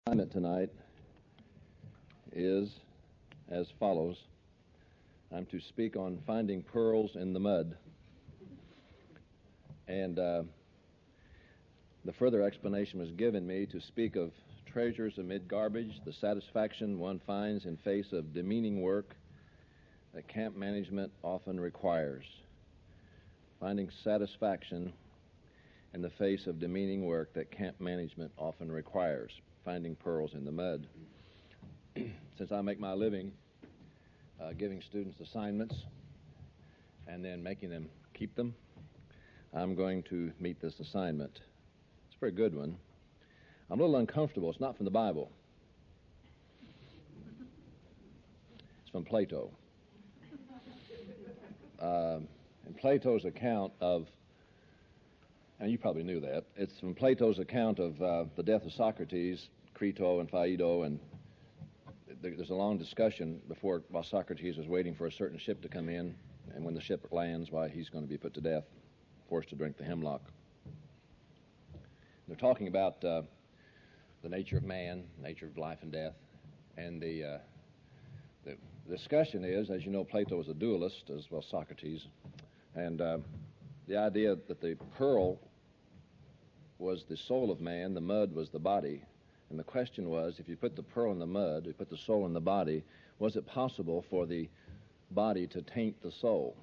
Assignment tonight is as follows. I'm to speak on finding pearls in the mud. And the further explanation was given me to speak of treasures amid garbage, the satisfaction one finds in face of demeaning work that camp management often requires. Finding satisfaction in the face of demeaning work that camp management often requires. Finding pearls in the mud. Since I make my living giving students assignments and then making them keep them, I'm going to meet this assignment. It's a very good one. I'm a little uncomfortable. It's not from the Bible. It's from Plato. In Plato's account of, and you probably knew that, it's from Plato's account of the death of Socrates, Crito and Phaedo, and there's a long discussion while Socrates was waiting for a certain ship to come in, and when the ship lands, why he's going to be put to death, forced to drink the hemlock. They're talking about the nature of man, nature of life and death, and the discussion is, as you know, Plato was a dualist, as well as Socrates, and the idea that the pearl was the soul of man, the mud was the body. And the question was, if you put the pearl in the mud, you put the soul in the body, was it possible for the body to taint the soul?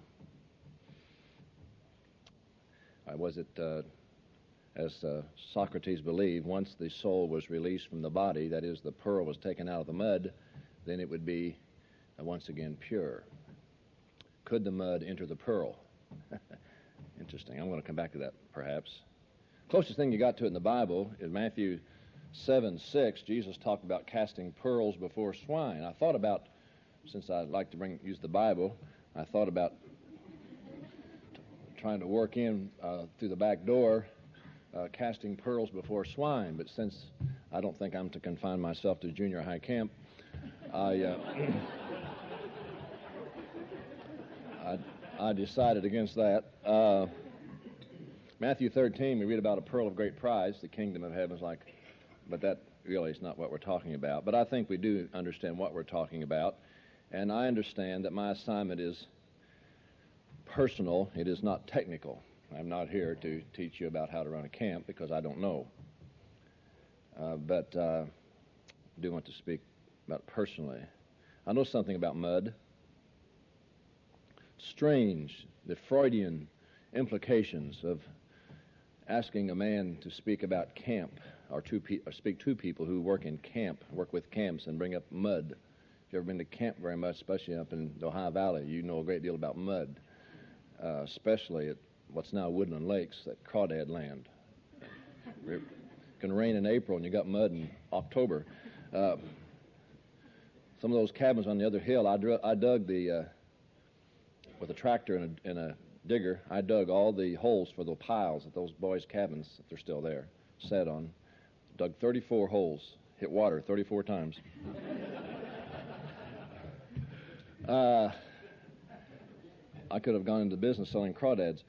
Was it, as Socrates believed, once the soul was released from the body, that is, the pearl was taken out of the mud, then it would be once again pure. Could the mud enter the pearl? Interesting. I'm going to come back to that, perhaps. Closest thing you got to it in the Bible is Matthew 7:6. Jesus talked about casting pearls before swine. I thought about, since I like to use the Bible, I thought about trying to work in through the back door, casting pearls before swine. But since I don't think I'm to confine myself to junior high camp, I decided against that. Matthew 13, we read about a pearl of great price, the kingdom of heaven is like, but that really is not what we're talking about. But I think we do understand what we're talking about, and I understand that my assignment is personal. It is not technical. I'm not here to teach you about how to run a camp because I don't know. But I do want to speak about it personally. I know something about mud. Strange, the Freudian implications of asking a man to speak about camp or speak to people who work in camp, work with camps, and bring up mud. If you've ever been to camp very much, especially up in the Ohio Valley, you know a great deal about mud, especially at what's now Woodland Lakes, that crawdad land. It can rain in April and you got mud in October. Some of those cabins on the other hill, I dug with a tractor and a digger, I dug all the holes for the piles that those boys' cabins, if they're still there, sat on. Dug 34 holes, hit water 34 times. I could have gone into business selling crawdads.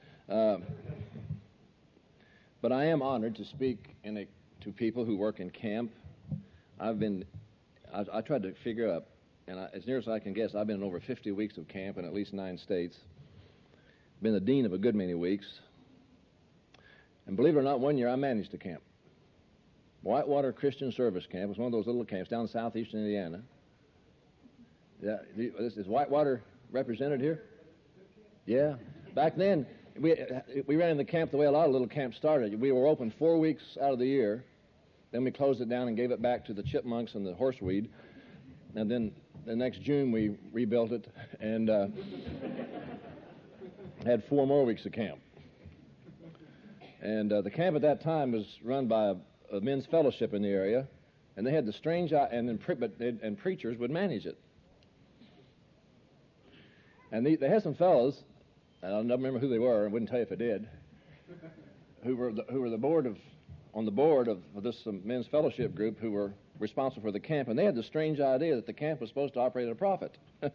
But I am honored to speak to people who work in camp. I tried to figure out, and as near as I can guess, I've been in over 50 weeks of camp in at least 9 states. Been the dean of a good many weeks. And believe it or not, one year I managed a camp. Whitewater Christian Service Camp. It was one of those little camps down in southeastern Indiana. Yeah, is Whitewater represented here? Yeah. Back then, we ran the camp the way a lot of little camps started. We were open 4 weeks out of the year. Then we closed it down and gave it back to the chipmunks and the horseweed. And then the next June we rebuilt it and had 4 more weeks of camp. And the camp at that time was run by a men's fellowship in the area, and they had the strange, and preachers would manage it. And they had some fellows, and I'll never remember who they were, I wouldn't tell you if I did, who were on the board of this men's fellowship group who were responsible for the camp, and they had the strange idea that the camp was supposed to operate at a profit.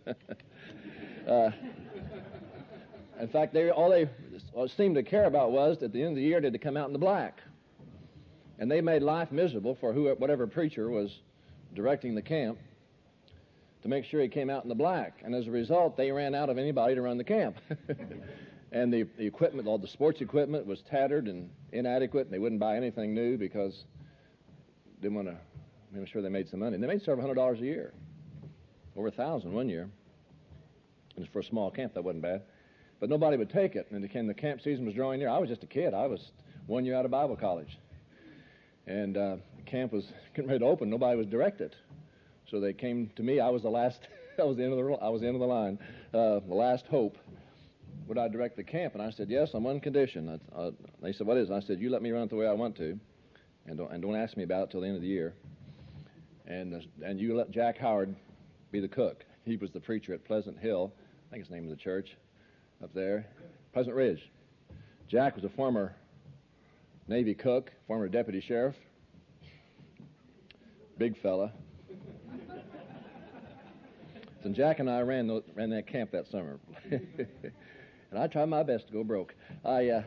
In faall they seemed to care about was, at the end of the year, did they come out in the black? And they made life miserable for whatever preacher was directing the camp to make sure he came out in the black. And as a result, they ran out of anybody to run the camp. And the equipment, all the sports equipment was tattered and inadequate, and they wouldn't buy anything new because they didn't want to make sure they made some money. And they made several $100s a year, over $1,000 one year. And for a small camp, that wasn't bad. But nobody would take it. And the camp season was drawing near. I was just a kid. I was 1 year out of Bible college. And the camp was getting ready to open. Nobody was directed. So they came to me. I was the last. I was the end of the line, the last hope. Would I direct the camp? And I said, yes, on one condition. They said, what is it? I said, you let me run it the way I want to, and don't ask me about it till the end of the year. And you let Jack Howard be the cook. He was the preacher at Pleasant Hill. I think it's the name of the church up there. Pleasant Ridge. Jack was a former Navy cook, former deputy sheriff. Big fella. And Jack and I ran that camp that summer. And I tried my best to go broke. The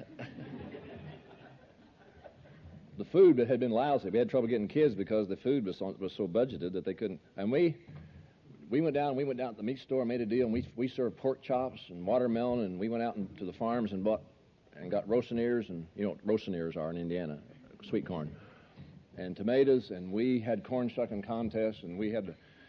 food had been lousy. We had trouble getting kids because the food was so budgeted that they couldn't. And we went down to the meat store and made a deal, and we served pork chops and watermelon, and we went out to the farms and got roasting ears, and you know what roasting ears are in Indiana, sweet corn, and tomatoes, and we had corn shucking contests, and we had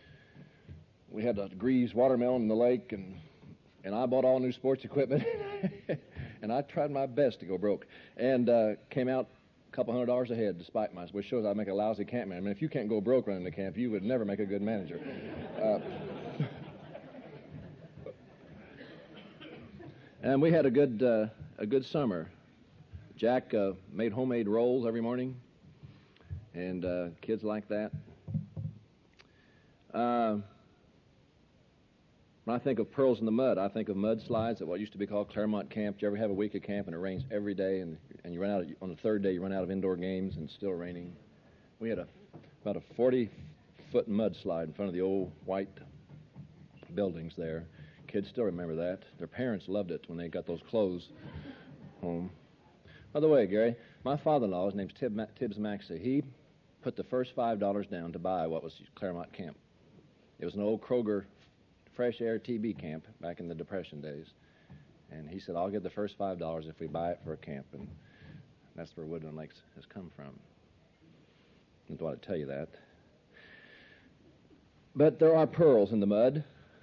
to grease watermelon in the lake, and I bought all new sports equipment, and I tried my best to go broke, and came out a couple $100s ahead, despite which shows I make a lousy campman. I mean, if you can't go broke running the camp, you would never make a good manager. And we had a good summer. Jack made homemade rolls every morning, and kids like that. When I think of pearls in the mud, I think of mudslides at what used to be called Claremont Camp. Did you ever have a week of camp and it rains every day, and you run out on the third day you run out of indoor games and it's still raining? We had about a 40-foot mudslide in front of the old white buildings there. Kids still remember that. Their parents loved it when they got those clothes home. By the way, Gary, my father-in-law, his name's Tibbs Maxey, he put the first $5 down to buy what was Claremont Camp. It was an old Kroger fresh air TB camp back in the Depression days. And he said, I'll give the first $5 if we buy it for a camp. And that's where Woodland Lakes has come from. I don't want to tell you that. But there are pearls in the mud.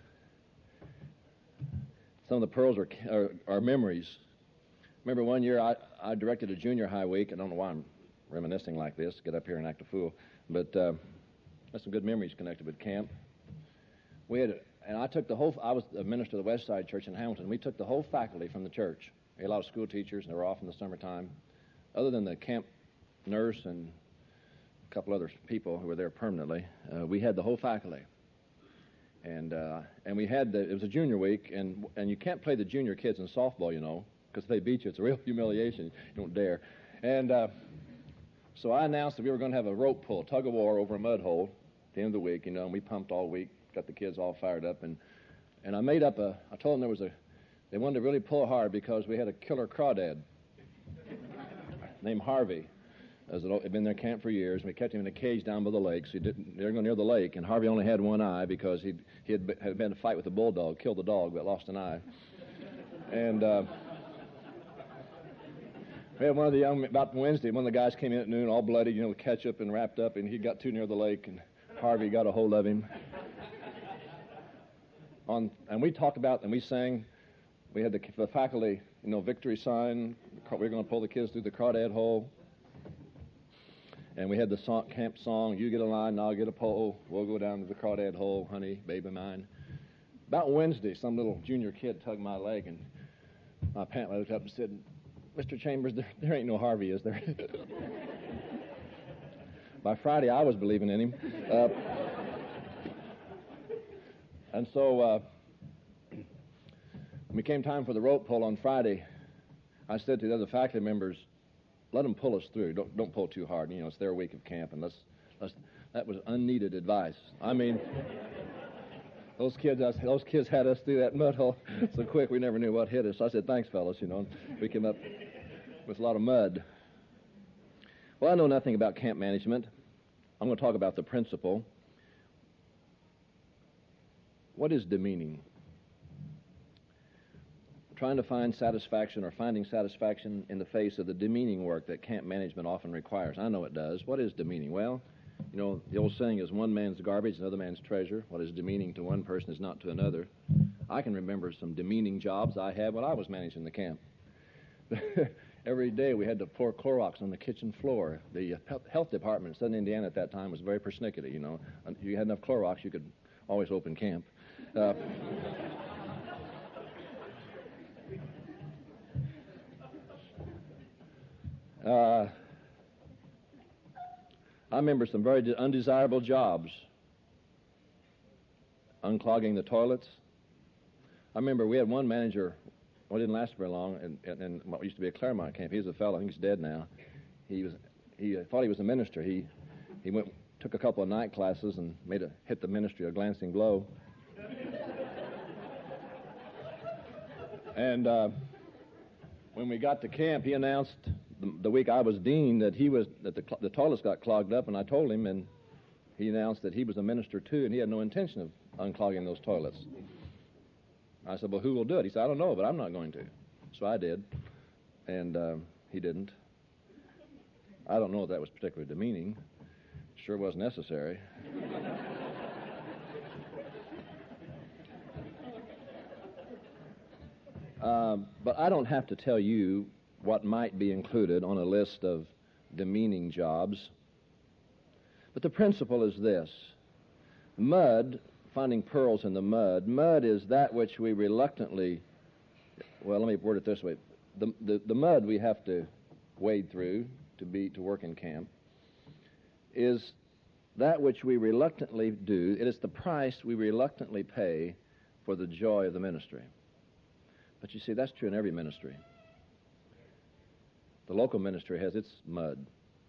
Some of the pearls are memories. Remember one year I directed a junior high week. I don't know why I'm reminiscing like this, get up here and act a fool. But there's some good memories connected with camp. And I took I was a minister of the West Side Church in Hamilton. We took the whole faculty from the church. We had a lot of school teachers, and they were off in the summertime. Other than the camp nurse and a couple other people who were there permanently, we had the whole faculty. And we had it was a junior week, and you can't play the junior kids in softball, you know, because if they beat you, it's a real humiliation. You don't dare. And so I announced that we were going to have a rope pull, tug of war over a mud hole at the end of the week, you know, and we pumped all week. Got the kids all fired up, and I made up I told them they wanted to really pull hard because we had a killer crawdad named Harvey. Had been in their camp for years, and we kept him in a cage down by the lake, so they were going near the lake, and Harvey only had one eye because he had been in a fight with a bulldog, killed the dog, but lost an eye. And we had one of the about Wednesday, one of the guys came in at noon all bloody, you know, with ketchup and wrapped up, and he got too near the lake, and Harvey got a hold of him. And we talked about, and we sang, we had the faculty, you know, victory sign. We were going to pull the kids through the crawdad hole. And we had the camp song, you get a line, and I'll get a pole. We'll go down to the crawdad hole, honey, baby mine. About Wednesday, some little junior kid tugged my leg, and my pant leg looked up and said, Mr. Chambers, there ain't no Harvey, is there? By Friday, I was believing in him. And so when it came time for the rope pull on Friday, I said to the other faculty members, let them pull us through. Don't pull too hard. You know, it's their week of camp, and that was unneeded advice. I mean, those kids had us through that mud hole so quick we never knew what hit us. I said, thanks, fellas, you know. We came up with a lot of mud. Well, I know nothing about camp management. I'm going to talk about the principle. What is demeaning? Trying to find satisfaction or finding satisfaction in the face of the demeaning work that camp management often requires. I know it does. What is demeaning? Well, you know, the old saying is one man's garbage, another man's treasure. What is demeaning to one person is not to another. I can remember some demeaning jobs I had when I was managing the camp. Every day we had to pour Clorox on the kitchen floor. The health department in southern Indiana at that time was very persnickety, you know. If you had enough Clorox, you could always open camp. I remember some very undesirable jobs. Unclogging the toilets. I remember we had one manager, well, it didn't last very long, and what used to be a Claremont camp. He was a fellow, I think he's dead now. He thought he was a minister. He took a couple of night classes and hit the ministry a glancing blow. And when we got to camp, he announced the week I was dean that the toilets got clogged up, and I told him, and he announced that he was a minister too, and he had no intention of unclogging those toilets. I said, well, who will do it? He said, I don't know, but I'm not going to. So I did, and he didn't. I don't know if that was particularly demeaning. Sure was necessary. But I don't have to tell you what might be included on a list of demeaning jobs. But the principle is this. Mud, finding pearls in the mud, mud is that which we reluctantly, well, let me word it this way. The mud we have to wade through to work in camp is that which we reluctantly do. It is the price we reluctantly pay for the joy of the ministry. But you see, that's true in every ministry. The local ministry has its mud,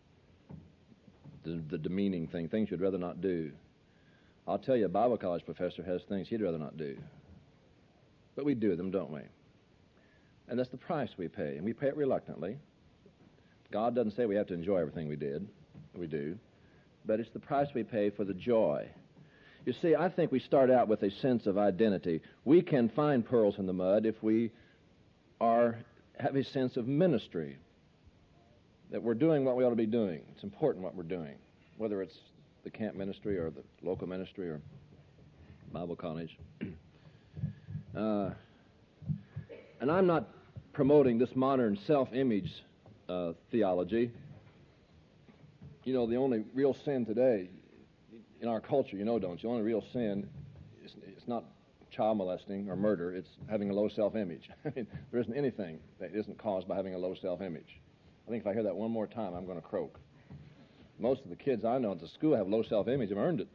the demeaning things you'd rather not do. I'll tell you, a Bible college professor has things he'd rather not do. But we do them, don't we? And that's the price we pay, and we pay it reluctantly. God doesn't say we have to enjoy everything we do, but it's the price we pay for the joy. You see, I think we start out with a sense of identity. We can find pearls in the mud if we have a sense of ministry, that we're doing what we ought to be doing. It's important what we're doing, whether it's the camp ministry or the local ministry or Bible college. And I'm not promoting this modern self-image theology. You know, the only real sin today in our culture, you know, don't you? The only real sin is not child molesting or murder. It's having a low self-image. I mean, there isn't anything that isn't caused by having a low self-image. I think if I hear that one more time, I'm going to croak. Most of the kids I know at the school have low self-image. Have earned it.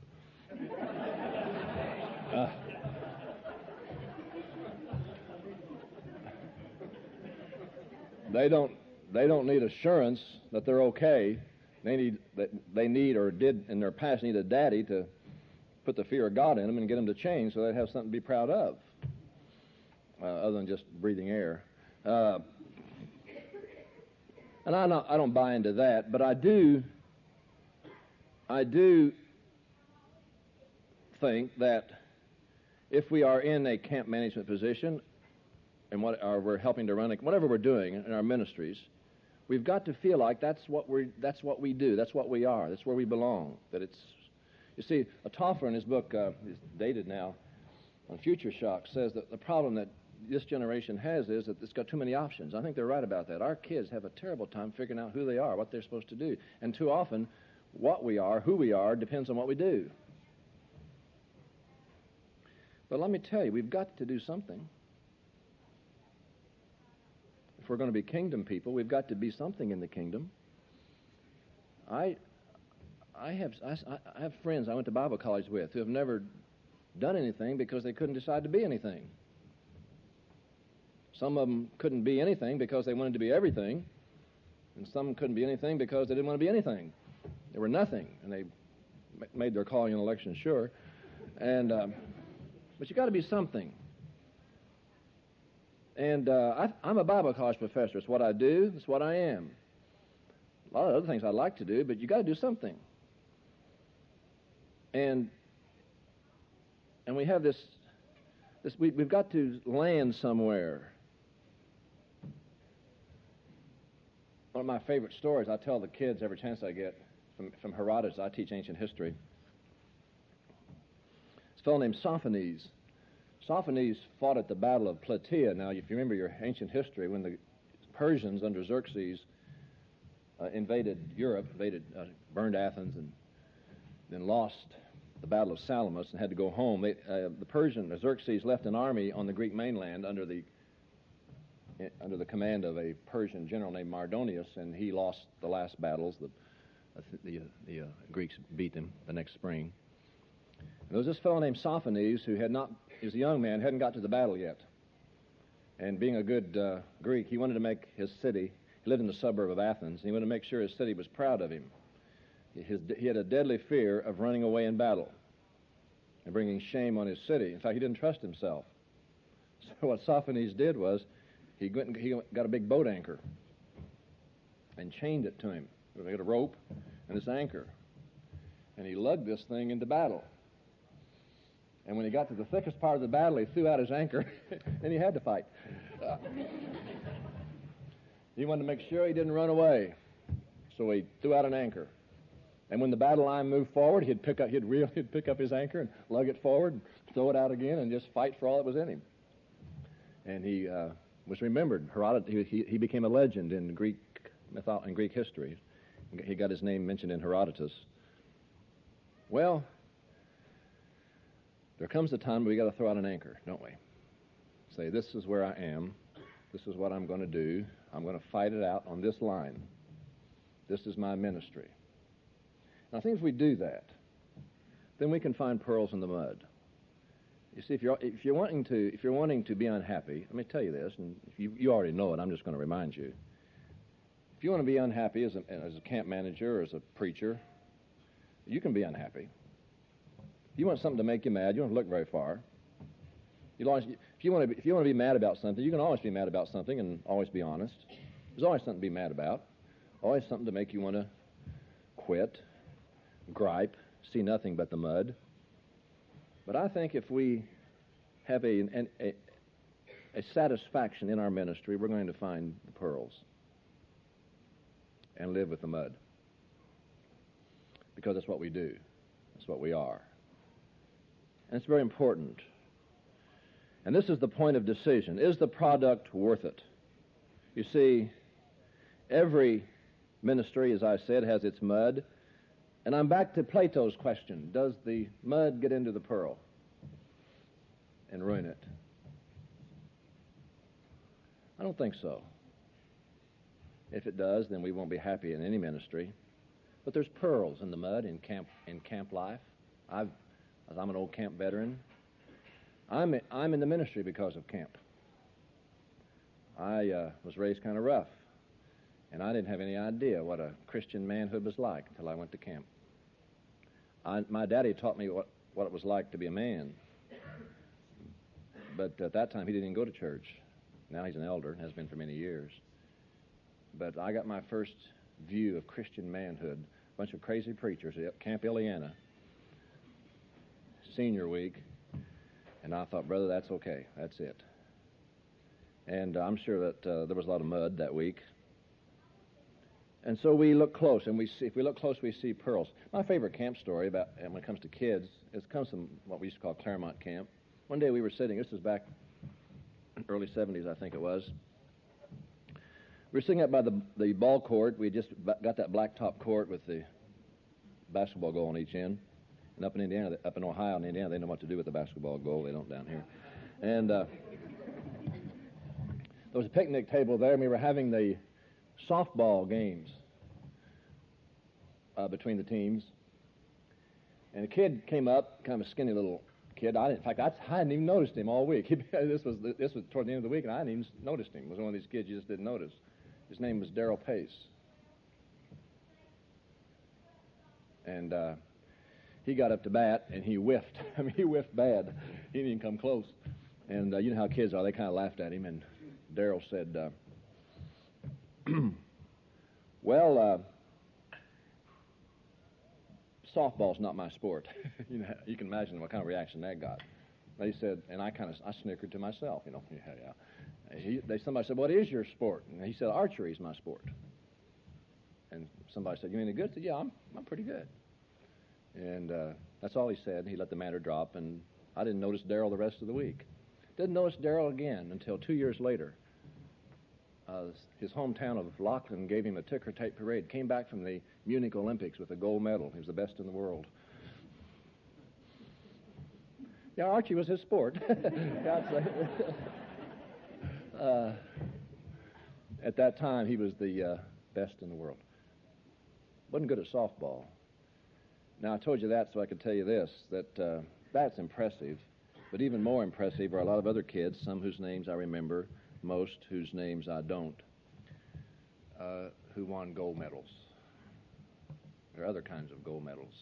They don't need assurance that they're okay. They need or did in their past need a daddy to put the fear of God in them and get them to change so they have something to be proud of, other than just breathing air. And I don't buy into that, but I do think that if we are in a camp management position and we're helping to run whatever we're doing in our ministries, we've got to feel like that's what we do, that's what we are, that's where we belong. That it's, you see, Toffler in his book, it's dated now, on Future Shock, says that the problem that this generation has is that it's got too many options. I think they're right about that. Our kids have a terrible time figuring out who they are, what they're supposed to do, and too often, what we are, who we are, depends on what we do. But let me tell you, we've got to do something. If we're going to be kingdom people, we've got to be something in the kingdom. I have friends I went to Bible college with who have never done anything because they couldn't decide to be anything. Some of them couldn't be anything because they wanted to be everything, and some couldn't be anything because they didn't want to be anything. They were nothing, and they made their calling and election sure. And but you got to be something. And I'm a Bible college professor. It's what I do. It's what I am. a lot of other things I'd like to do, but you got to do something. And we have this we've got to land somewhere. One of my favorite stories I tell the kids every chance I get from Herodotus. I teach ancient history. It's a fellow named Sophones. Sophones fought at the Battle of Plataea. Now, if you remember your ancient history, when the Persians under Xerxes invaded Europe, burned Athens, and then lost the Battle of Salamis and had to go home. Xerxes left an army on the Greek mainland under the command of a Persian general named Mardonius, and he lost the last battles. The Greeks beat them the next spring. And there was this fellow named Sophones who is a young man, hadn't got to the battle yet. And being a good Greek, he wanted to make his city, he lived in the suburb of Athens, and he wanted to make sure his city was proud of him. He had a deadly fear of running away in battle and bringing shame on his city. In fact, he didn't trust himself. So what Sophones did was he got a big boat anchor and chained it to him. He had a rope and this anchor. And he lugged this thing into battle. And when he got to the thickest part of the battle, he threw out his anchor, and he had to fight. He wanted to make sure he didn't run away. So he threw out an anchor. And when the battle line moved forward, he'd pick up his anchor and lug it forward, throw it out again, and just fight for all that was in him. And he was remembered. Herodotus, he became a legend in Greek history. He got his name mentioned in Herodotus. Well, there comes a time we got to throw out an anchor, don't we? Say, this is where I am. This is what I'm going to do. I'm going to fight it out on this line. This is my ministry. And I think if we do that, then we can find pearls in the mud. You see, if you're wanting to be unhappy, let me tell you this, and if you already know it, I'm just going to remind you. If you want to be unhappy as a camp manager or as a preacher, you can be unhappy. If you want something to make you mad, you don't have to look very far. If you want to be mad about something, you can always be mad about something and always be honest. There's always something to be mad about. Always something to make you want to quit, gripe, see nothing but the mud. But I think if we have a satisfaction in our ministry, we're going to find the pearls and live with the mud. Because that's what we do. That's what we are. And it's very important. And this is the point of decision. Is the product worth it? You see, every ministry, as I said, has its mud. And I'm back to Plato's question. Does the mud get into the pearl and ruin it? I don't think so. If it does, then we won't be happy in any ministry. But there's pearls in the mud in camp life. As I'm an old camp veteran, I'm in the ministry because of camp. I was raised kind of rough, and I didn't have any idea what a Christian manhood was like until I went to camp. My daddy taught me what it was like to be a man, but at that time he didn't even go to church. Now he's an elder and has been for many years. But I got my first view of Christian manhood. A bunch of crazy preachers at Camp Ileana, senior week, and I thought, brother, that's okay. That's it. And I'm sure that there was a lot of mud that week. And so we look close, and if we look close, we see pearls. My favorite camp story when it comes to kids, comes from what we used to call Claremont Camp. One day we were sitting, this was back early 70s, I think it was. We were sitting up by the ball court. We just got that blacktop court with the basketball goal on each end. And up in Ohio and Indiana, they know what to do with the basketball goal. They don't down here. And there was a picnic table there, and we were having the softball games between the teams. And a kid came up, kind of a skinny little kid. I hadn't even noticed him all week. This was toward the end of the week, and I hadn't even noticed him. He was one of these kids you just didn't notice. His name was Darrell Pace. And he got up to bat, and he whiffed. I mean, he whiffed bad. He didn't even come close. And you know how kids are. They kind of laughed at him, and Darrell said, well, softball's not my sport. You can imagine what kind of reaction that got. They said, and I snickered to myself, Somebody said, what is your sport? And he said, archery is my sport. And somebody said, you any good? I said, yeah, I'm pretty good. And that's all he said. He let the matter drop, and I didn't notice Darrell the rest of the week. Didn't notice Darrell again until 2 years later. His hometown of Laughlin gave him a ticker tape parade. Came back from the Munich Olympics with a gold medal. He was the best in the world. Yeah, archery was his sport. At that time, he was the best in the world. Wasn't good at softball. Now, I told you that so I could tell you this, that that's impressive. But even more impressive are a lot of other kids, some whose names I remember, most whose names I don't, who won gold medals. There are other kinds of gold medals.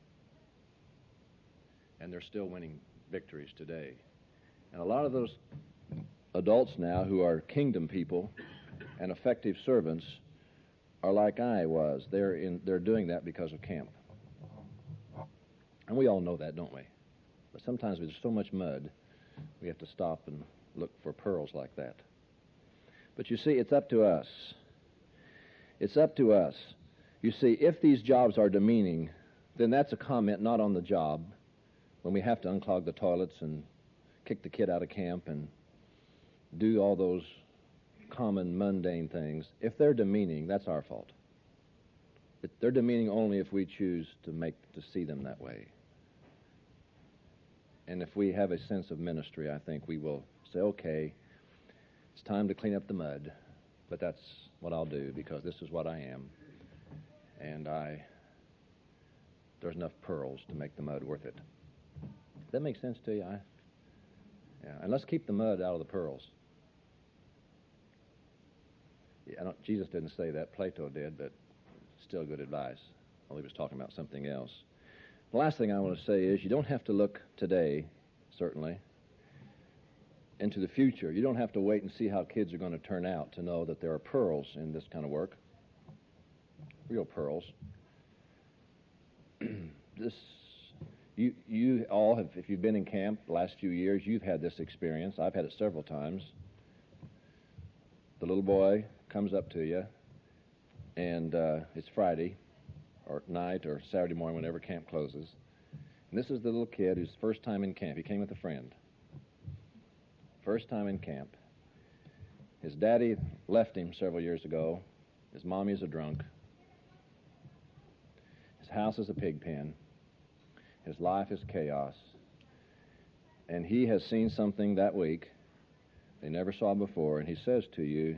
And they're still winning victories today. And a lot of those adults now who are kingdom people and effective servants are like I was. They're doing that because of camp. And we all know that, don't we? But sometimes there's so much mud, we have to stop and look for pearls like that. But you see, it's up to us. It's up to us. You see, if these jobs are demeaning, then that's a comment not on the job, when we have to unclog the toilets and kick the kid out of camp and do all those common, mundane things. If they're demeaning, that's our fault. They're demeaning only if we choose to see them that way. And if we have a sense of ministry, I think we will say, okay, it's time to clean up the mud, but that's what I'll do because this is what I am. And there's enough pearls to make the mud worth it. Does that make sense to you? Yeah, and let's keep the mud out of the pearls. Yeah, Jesus didn't say that. Plato did, but still good advice. Well, he was talking about something else. The last thing I want to say is you don't have to look today, certainly, into the future. You don't have to wait and see how kids are going to turn out to know that there are pearls in this kind of work. Real pearls. You all have, if you've been in camp the last few years, you've had this experience. I've had it several times. The little boy comes up to you, and it's Friday or night or Saturday morning, whenever camp closes. And this is the little kid who's first time in camp. He came with a friend. First time in camp. His daddy left him several years ago. His mommy's a drunk. His house is a pig pen. His life is chaos. And he has seen something that week they never saw before, and he says to you,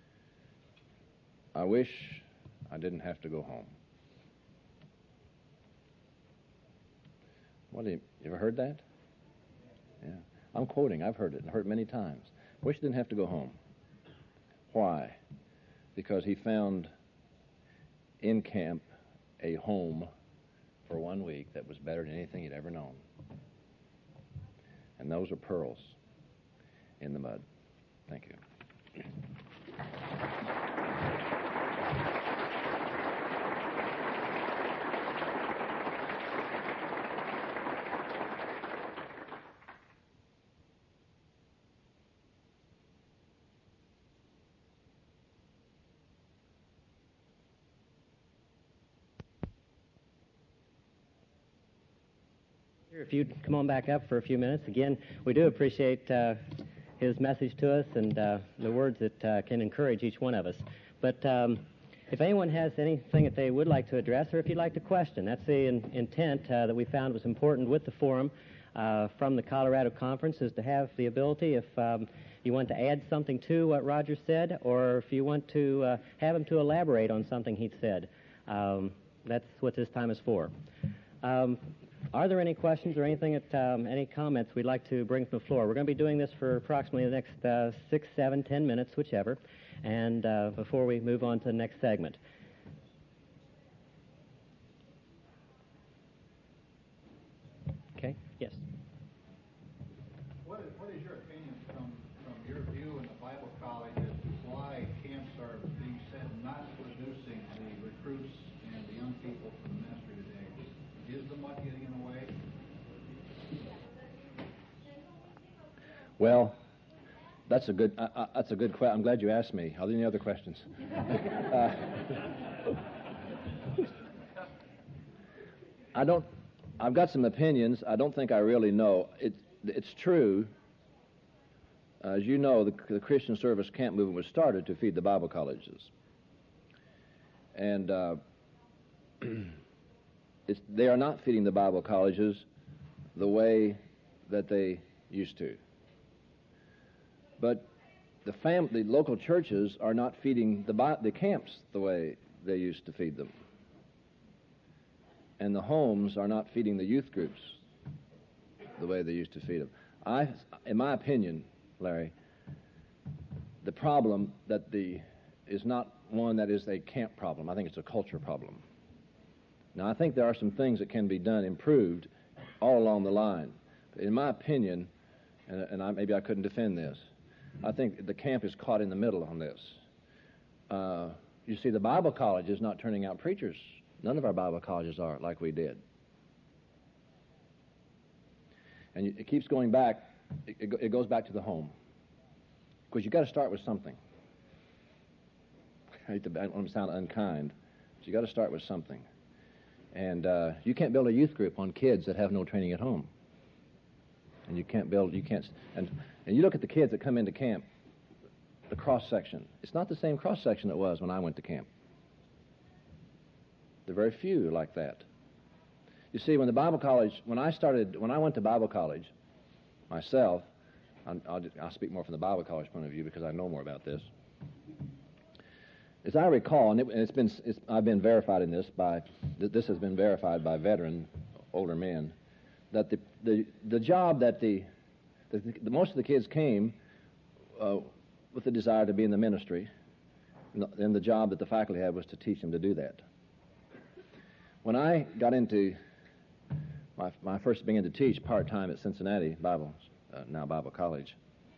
I wish I didn't have to go home. You ever heard that? Yeah. I'm quoting. I've heard it and heard it many times. Wish I didn't have to go home. Why? Because he found in camp a home for 1 week that was better than anything he'd ever known. And those are pearls in the mud. Thank you. If you'd come on back up for a few minutes. Again, we do appreciate his message to us and the words that can encourage each one of us. But if anyone has anything that they would like to address, or if you'd like to question, that's the intent that we found was important with the forum from the Colorado Conference, is to have the ability, if you want to add something to what Roger said, or if you want to have him to elaborate on something he'd said. That's what this time is for. Are there any questions or anything any comments we'd like to bring from the floor? We're going to be doing this for approximately the next 6, 7, 10 minutes, whichever, and before we move on to the next segment. Okay, yes. What is your opinion from your view in the Bible college as to why camps are being said not producing the recruits and the young people for the ministry today? Is the mud getting in the way? Well, that's a good question. I'm glad you asked me. Are there any other questions? I've got some opinions. I don't think I really know. It's true. As you know, the Christian Service Camp movement was started to feed the Bible colleges. And they are not feeding the Bible colleges the way that they used to. But the local churches are not feeding the camps the way they used to feed them. And the homes are not feeding the youth groups the way they used to feed them. In my opinion, Larry, the problem is not one that is a camp problem. I think it's a culture problem. Now, I think there are some things that can be done, improved, all along the line. But in my opinion, and maybe I couldn't defend this, I think the camp is caught in the middle on this. You see, the Bible college is not turning out preachers. None of our Bible colleges are like we did. And it keeps going back. It goes back to the home. Because you've got to start with something. I don't want to sound unkind, but you've got to start with something. And you can't build a youth group on kids that have no training at home. And and you look at the kids that come into camp, the cross-section. It's not the same cross-section it was when I went to camp. There are very few like that. You see, when I went to Bible college myself, I'll speak more from the Bible college point of view because I know more about this. As I recall, and I've been verified in this this has been verified by veteran older men, that the job that most of the kids came with the desire to be in the ministry, and the job that the faculty had was to teach them to do that. When I got into my first began to teach part-time at Cincinnati now Bible College,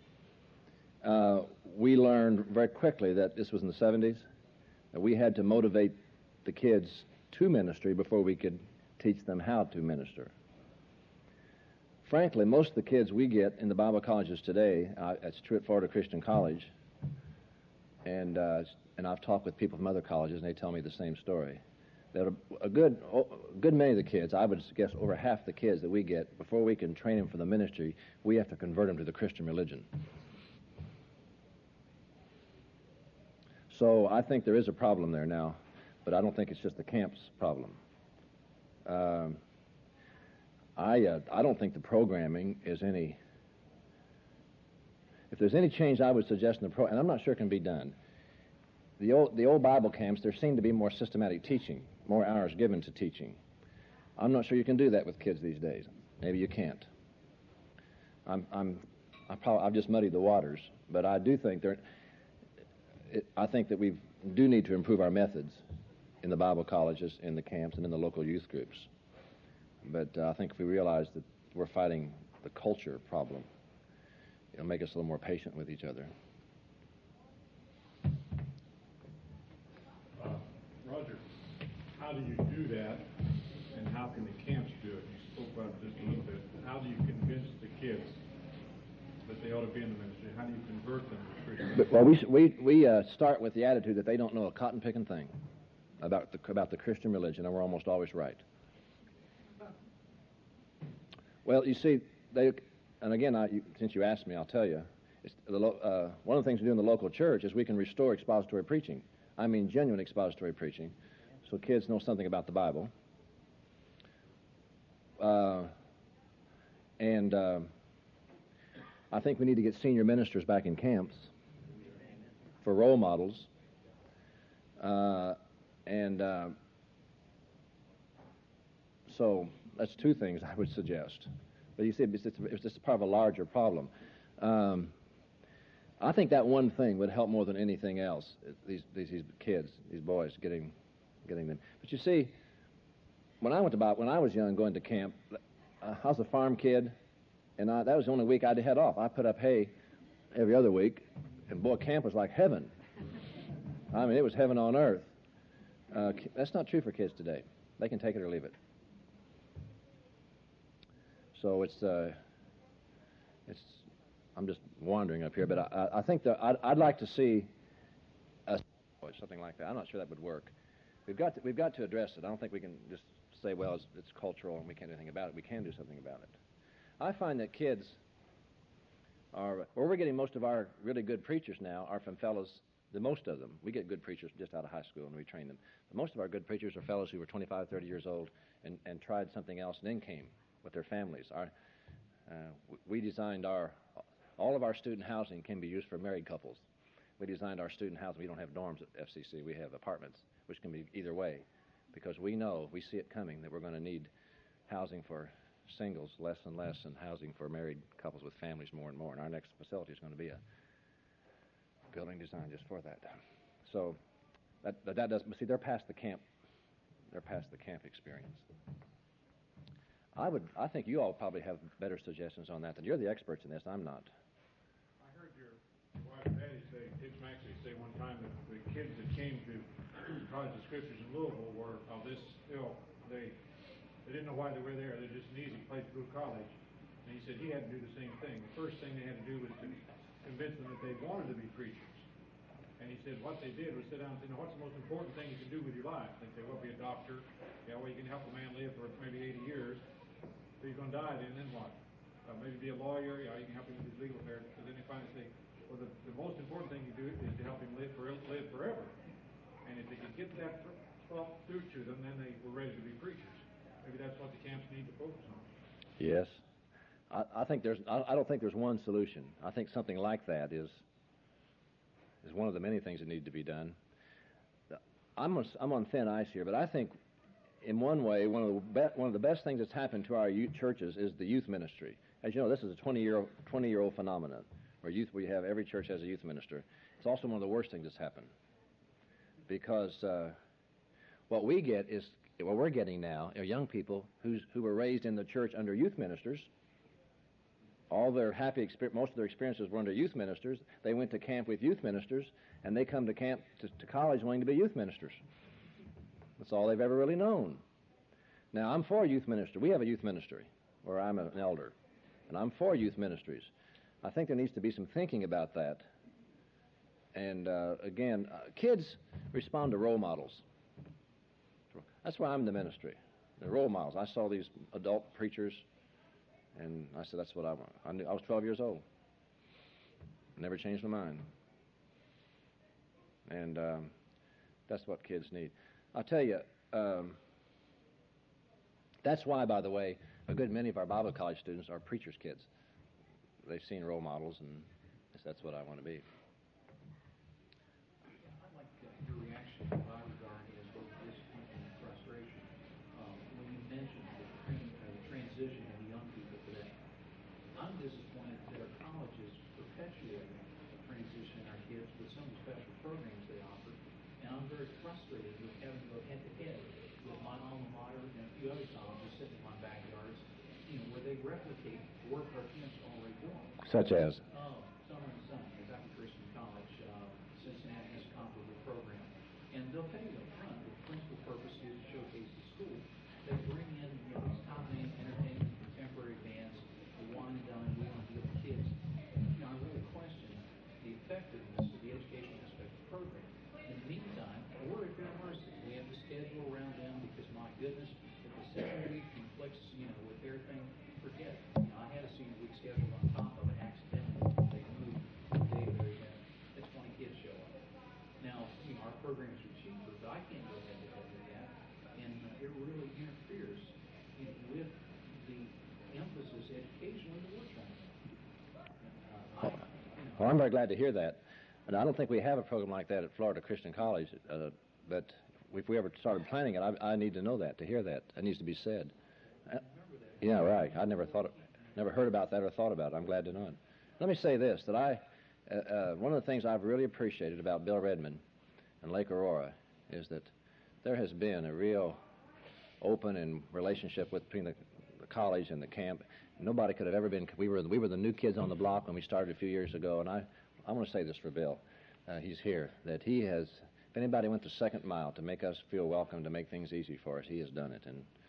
we learned very quickly that this was in the 70s, that we had to motivate the kids to ministry before we could teach them how to minister. Frankly, most of the kids we get in the Bible colleges today, it's true at Florida Christian College, and I've talked with people from other colleges, and they tell me the same story. That a good many of the kids, I would guess over half the kids that we get, before we can train them for the ministry, we have to convert them to the Christian religion. So I think there is a problem there now, but I don't think it's just the camp's problem. I don't think the programming is any. If there's any change, I would suggest in the and I'm not sure it can be done. The old Bible camps, there seemed to be more systematic teaching, more hours given to teaching. I'm not sure you can do that with kids these days. Maybe you can't. I've just muddied the waters, but I do think I think that we do need to improve our methods in the Bible colleges, in the camps, and in the local youth groups. But I think if we realize that we're fighting the culture problem, it'll make us a little more patient with each other. Roger, how do you do that, and how can the camps do it? You spoke about it just a little bit. How do you convince the kids that they ought to be in the ministry? How do you convert them to Christianity? Well, we start with the attitude that they don't know a cotton-picking thing about the Christian religion, and we're almost always right. Well, you see, and again, since you asked me, I'll tell you, one of the things we do in the local church is we can restore expository preaching. I mean genuine expository preaching, so kids know something about the Bible. And I think we need to get senior ministers back in camps for role models. So that's two things I would suggest. But you see, it's just part of a larger problem. I think that one thing would help more than anything else. These kids, these boys, getting them. But you see, when I was young, going to camp, I was a farm kid, and that was the only week I'd head off. I put up hay every other week, and boy, camp was like heaven. I mean, it was heaven on earth. That's not true for kids today. They can take it or leave it. So I'm just wandering up here, but I think that I'd like to see something like that. I'm not sure that would work. We've got to address it. I don't think we can just say, well, it's cultural and we can't do anything about it. We can do something about it. I find that kids where we're getting most of our really good preachers now are from fellows, the most of them. We get good preachers just out of high school and we train them. But most of our good preachers are fellows who were 25, 30 years old and tried something else and then came with their families. We designed all of our student housing can be used for married couples. We designed our student housing. We don't have dorms at FCC. We have apartments, which can be either way, because we see it coming that we're going to need housing for singles less and less and housing for married couples with families more and more. And our next facility is going to be a building designed just for that. So that does. See, they're past the camp. They're past the camp experience. I think you all probably have better suggestions on that than you're the experts in this. I'm not. I heard your wife Patty say, Tim Maxey say one time that the kids that came to College of Scriptures in Louisville were of this ilk. They didn't know why they were there. They're just an easy place to go to college. And he said he had to do the same thing. The first thing they had to do was to convince them that they wanted to be preachers. And he said what they did was sit down and say, now, what's the most important thing you can do with your life? They say, well, be a doctor. Yeah, well, you can help a man live for maybe 80 years. So you're going to die then what? Maybe be a lawyer. Yeah, you can help him with his legal affairs. So then they finally say, well, the most important thing you do is to help him live forever. And if they could get that thought through to them, then they were ready to be preachers. Maybe that's what the camps need to focus on. Yes. I think I don't think there's one solution. I think something like that is one of the many things that need to be done. I'm on thin ice here, but I think in one way, one of the best things that's happened to our youth churches is the youth ministry. As you know, this is a 20-year-old phenomenon where we have every church has a youth minister. It's also one of the worst things that's happened because what we're getting now are young people who were raised in the church under youth ministers. All their most of their experiences were under youth ministers. They went to camp with youth ministers, and they come to camp to college wanting to be youth ministers. That's all they've ever really known. Now, I'm for youth ministry. We have a youth ministry where I'm an elder, and I'm for youth ministries. I think there needs to be some thinking about that. And, again, kids respond to role models. That's why I'm in the ministry. The role models. I saw these adult preachers, and I said, that's what I want. I was 12 years old. Never changed my mind. And that's what kids need. I'll tell you, that's why, by the way, a good many of our Bible college students are preachers' kids. They've seen role models, and that's what I want to be. I'd like your reaction to my regard as both disappointment and frustration when you mentioned the transition of young people today. I'm disappointed that our colleges perpetuate a transition in our kids with some of the special programs they offer, and I'm very frustrated with having to go head-to-head with my alma mater and a few other colleges sitting in my backyards, where they replicate work our camps are already doing. Such as? Summer and Sun, Kentucky Christian College, Cincinnati has a comparable program. And they'll tell you up front that the principal purpose is to showcase the school. They bring in these top-name entertainment, contemporary bands, the one and done, we want to give the kids. I really question the effectiveness of the educational aspect of the program. In the meantime, we're at their mercy. We have to schedule around them because, my goodness, if the second week conflicts, with their thing, forget it. I had a senior week scheduled on top of it accidentally. They moved the day that 20 kids show up. Now, our programs are cheaper, but I can't go head-to-head with that. And it really interferes with the emphasis educationally that we're trying to make. Well, I'm very glad to hear that. And I don't think we have a program like that at Florida Christian College, but if we ever started planning it, I need to know that, to hear that. That needs to be said. Yeah, right. I never heard about that or thought about it. I'm glad to know it. Let me say this, that one of the things I've really appreciated about Bill Redmond and Lake Aurora is that there has been a real open and relationship between the college and the camp. Nobody could have ever been. We were the new kids on the block when we started a few years ago, and I want to say this for Bill. He's here, that he has, if anybody went the second mile to make us feel welcome, to make things easy for us, he has done it.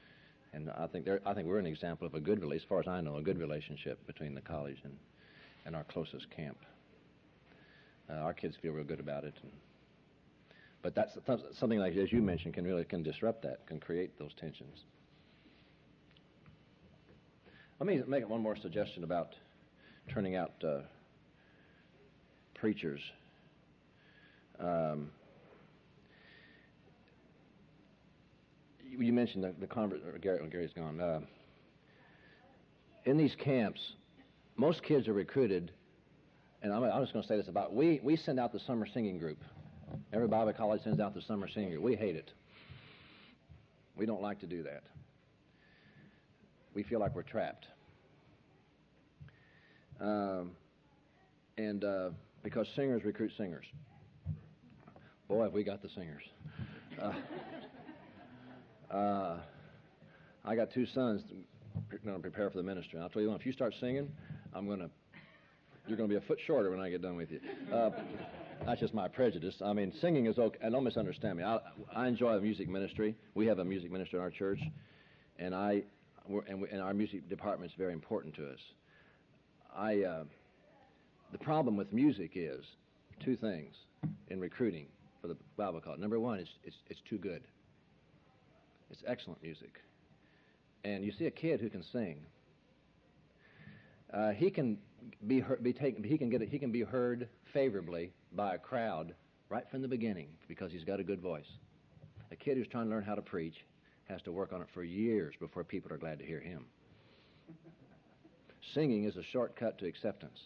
And I think we're an example of a good, as far as I know, a good relationship between the college and our closest camp. Our kids feel real good about it. But that's something like, as you mentioned, can disrupt that, can create those tensions. Let me make one more suggestion about turning out preachers. You mentioned the convert. Gary's gone. In these camps, most kids are recruited, and I'm just going to say this about we send out the summer singing group. Every Bible college sends out the summer singing group. We hate it. We don't like to do that. We feel like we're trapped. Because singers recruit singers. Boy, have we got the singers. I got two sons going to prepare for the ministry. And I'll tell you what, if you start singing, you're going to be a foot shorter when I get done with you. That's just my prejudice. I mean, singing is okay. And don't misunderstand me. I enjoy the music ministry. We have a music ministry in our church, and our music department is very important to us. The problem with music is two things in recruiting for the Bible college. Number one, it's too good. It's excellent music. And you see a kid who can sing. He can be heard favorably by a crowd right from the beginning because he's got a good voice. A kid who's trying to learn how to preach has to work on it for years before people are glad to hear him. Singing is a shortcut to acceptance.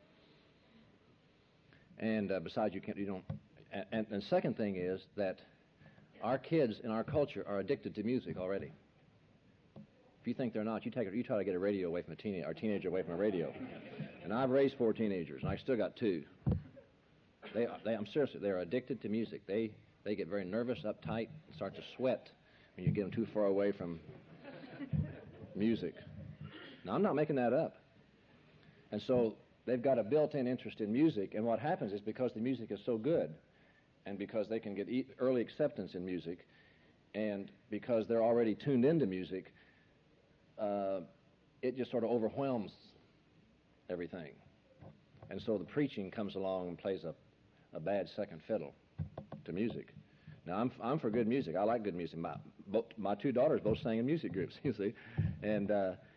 And besides, you don't. And the second thing is that our kids in our culture are addicted to music already. If you think they're not, you try to get a radio away from a teenager away from a radio. And I've raised 4 teenagers, and I still got 2. I'm serious. They're addicted to music. They get very nervous, uptight, and start to sweat when you get them too far away from music. Now, I'm not making that up. And so they've got a built-in interest in music, and what happens is because the music is so good, and because they can get early acceptance in music, and because they're already tuned into music, it just sort of overwhelms everything. And so the preaching comes along and plays a bad second fiddle to music. Now, I'm for good music. I like good music. My 2 daughters both sang in music groups, you see. And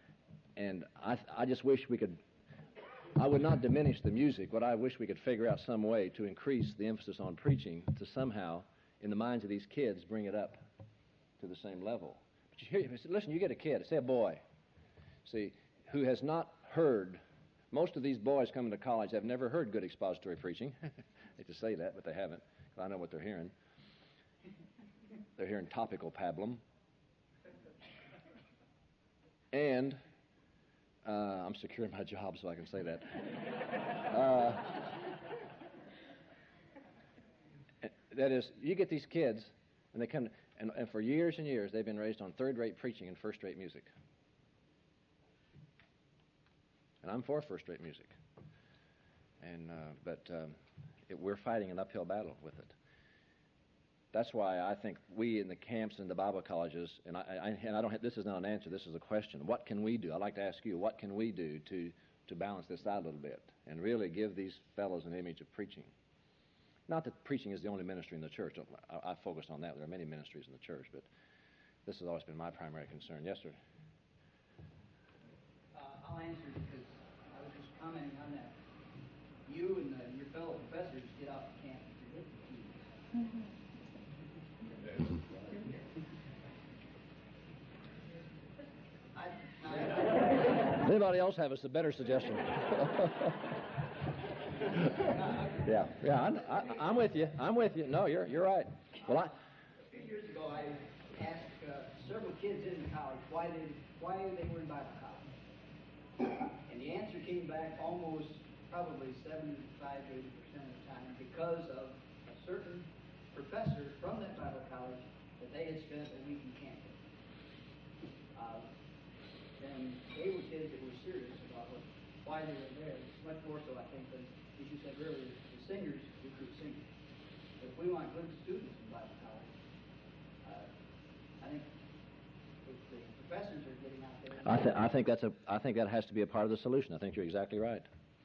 I just wish we could... I would not diminish the music, but I wish we could figure out some way to increase the emphasis on preaching to somehow, in the minds of these kids, bring it up to the same level. But listen, you get a kid, say a boy, who has not heard. Most of these boys coming to college have never heard good expository preaching. I hate to say that, but they haven't. I know what they're hearing. They're hearing topical pablum. And I'm securing my job so I can say that. That is, you get these kids, and they come, and for years and years, they've been raised on third-rate preaching and first-rate music. And I'm for first-rate music. But we're fighting an uphill battle with it. That's why I think we in the camps and the Bible colleges, and I don't have, this is not an answer, this is a question. What can we do? I'd like to ask you, what can we do to balance this out a little bit and really give these fellows an image of preaching? Not that preaching is the only ministry in the church. I focused on that. There are many ministries in the church, but this has always been my primary concern. Yes, sir? I'll answer because I was just commenting on that. You and your fellow professors get off the campus and hit the keys. Anybody else have a better suggestion? Yeah, I'm with you. No, you're right. Well, A few years ago, I asked several kids in the college why they were in Bible college, and the answer came back almost probably 75 to 80% of the time because of a certain professor from that Bible college that they had spent a week in camp with. And they were kids that were serious about why they were there. It's much more so, I think, than, as you said earlier, the singers recruit singers. If we want good students in Bible college, I think if the I think that has to be a part of the solution. I think you're exactly right.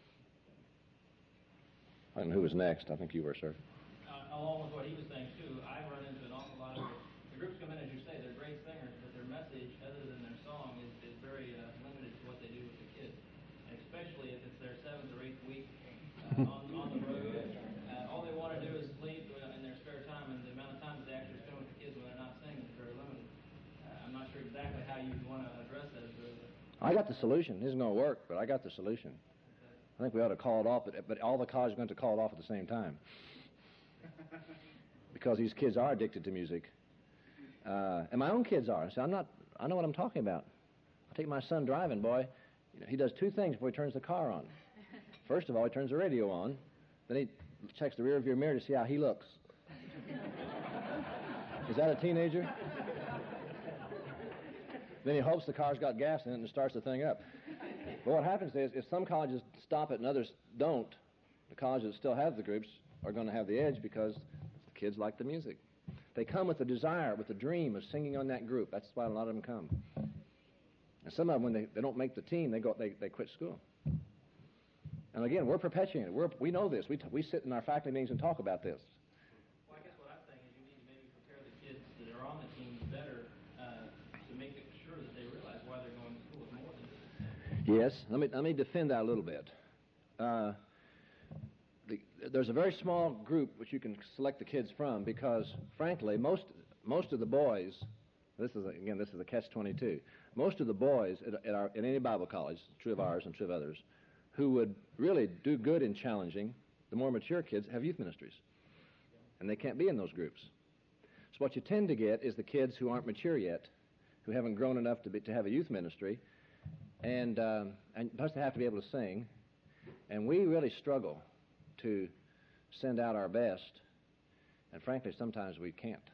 I don't know who was next. I think you were, sir. Along with what he was saying too, I run into an awful lot of the groups come in, as you say, they're great singers, but their message, other than their song, is very limited to what they do with the kids, and especially if it's their 7th or 8th week on the road. All they want to do is sleep in their spare time, and the amount of time that they actually spend with the kids when they're not singing is very limited. I'm not sure exactly how you want to address that. I got the solution. It isn't going to work, but I got the solution. I think we ought to call it off, but all the colleges are going to call it off at the same time. Because these kids are addicted to music. And my own kids are. So I know what I'm talking about. I take my son driving, boy. He does 2 things before he turns the car on. First of all, he turns the radio on. Then he checks the rear view mirror to see how he looks. Is that a teenager? Then he hopes the car's got gas in it and starts the thing up. But what happens is, if some colleges stop it and others don't, the colleges that still have the groups are going to have the edge because the kids like the music. They come with the desire, with the dream of singing on that group. That's why a lot of them come. And some of them, when they don't make the team, they quit school. And again, we're perpetuating it. We know this. We sit in our faculty meetings and talk about this. Well, I guess what I'm saying is you need to maybe prepare the kids that are on the teams better to make sure that they realize why they're going to school is more than just. Yes. Let me defend that a little bit. There's a very small group which you can select the kids from because, frankly, most of the boys, this is a catch-22. Most of the boys at any Bible college, true of ours and true of others, who would really do good in challenging, the more mature kids have youth ministries, and they can't be in those groups. So what you tend to get is the kids who aren't mature yet, who haven't grown enough to have a youth ministry, and plus they have to be able to sing, and we really struggle to send out our best, and frankly, sometimes we can't.